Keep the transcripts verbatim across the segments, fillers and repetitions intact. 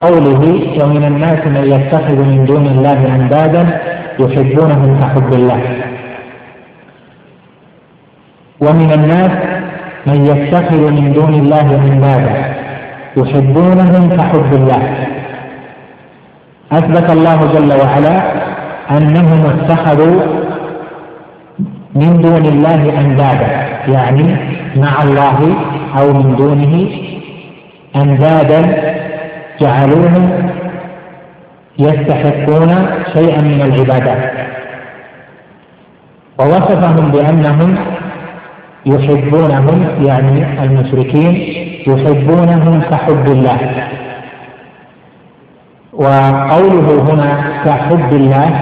قوله ومن الناس من يتخذ من دون الله أندادا يحبونهم كحب الله. ومن الناس من يتخذ من دون الله أندادا يحبونهم كحب الله. أثبت الله جل وعلا أنهم اتخذوا من دون الله أندادا، يعني مع الله أو من دونه أندادا جعلوهم يستحقون شيئا من العبادات، ووصفهم بأنهم يحبونهم، يعني المشركين يحبونهم كحب الله. وقوله هنا كحب الله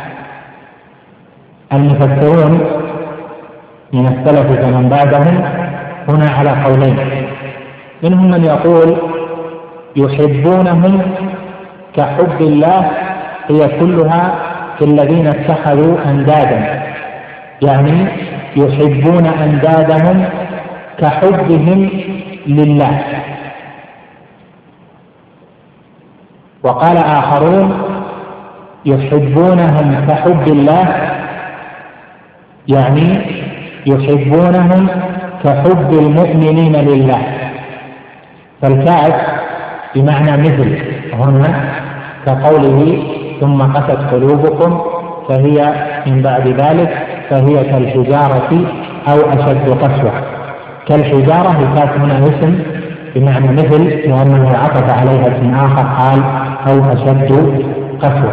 المفسرون من السلف ومن بعدهم هنا على قولين، منهم من يقول يحبونهم كحب الله هي كلها في الذين اتخذوا أندادا، يعني يحبون أندادهم كحبهم لله. وقال آخرون يحبونهم كحب الله، يعني يحبونهم كحب المؤمنين لله. فالكاف بمعنى مثل هنا كقوله ثم قست قلوبكم فهي من بعد ذلك فهي كالحجارة أو أشد قسوة. كالحجارة الكاف هنا اسم بمعنى مثل، لأنه عطف عليها اسم آخر قال أو أشد قسوة.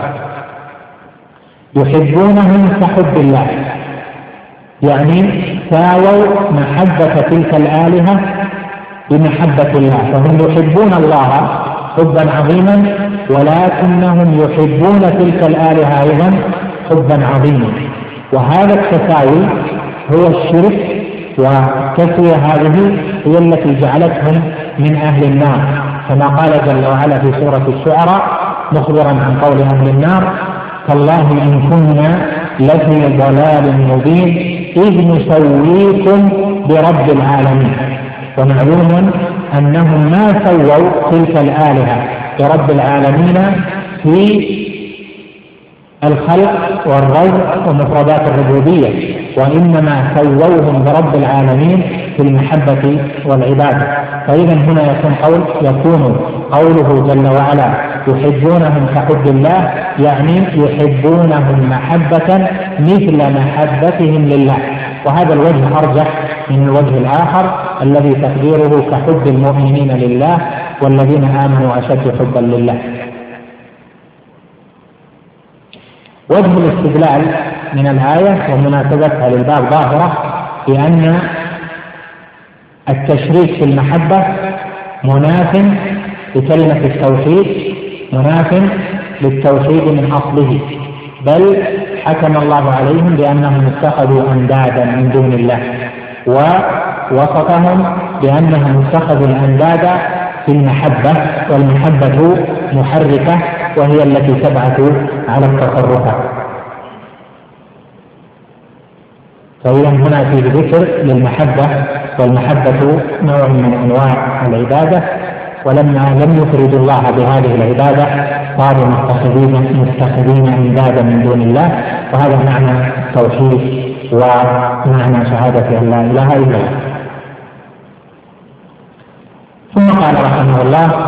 يحبونهم كحب الله، يعني ساووا محبة تلك الآلهة بمحبة الله، فهم يحبون الله حبا عظيما ولكنهم يحبون تلك الآلهة أيضا حبا عظيما. وهذا التساوي هو الشرك، والتسوية هذه هي التي جعلتهم من أهل النار، كما قال جل وعلا في سورة الشعراء مخبرا عن قول أهل النار تالله إن كنا لفي ضلال مبين إذ نسويكم برب العالمين. ومعلوم أنهم ما سووا تلك الآلهة برب العالمين في الخلق والرزق ومفردات الربوبية، وإنما سووهم برب العالمين في المحبة والعبادة. فإذا هنا يكون قول يكون قوله جل وعلا يحبونهم كحب الله، يعني يحبونهم محبة مثل محبتهم لله. وهذا الوجه أرجح من الوجه الآخر الذي تقديره كحب المؤمنين لله والذين آمنوا أشد حبا لله. وجه الاستدلال من الآية ومناسبتها للباب ظاهرة بأن التشريك في المحبة مناف لكلمة التوحيد، مناف للتوحيد من أصله، بل حكم الله عليهم بأنهم اتخذوا أندادا من دون الله، ووصفهم بأنهم اتخذوا الأنداد في المحبة، والمحبة محركة وهي التي تبعث على التصرفات. فإذا هنا في ذكر للمحبة، والمحبة نوع من أنواع العبادة، ولما لم يفردوا الله بهذه العبادة صاروا متخذين متخذين أندادا من دون الله. وهذا معنى التوحيد ومعنى شهادة أن لا إله إلا الله. ثم قال رحمه الله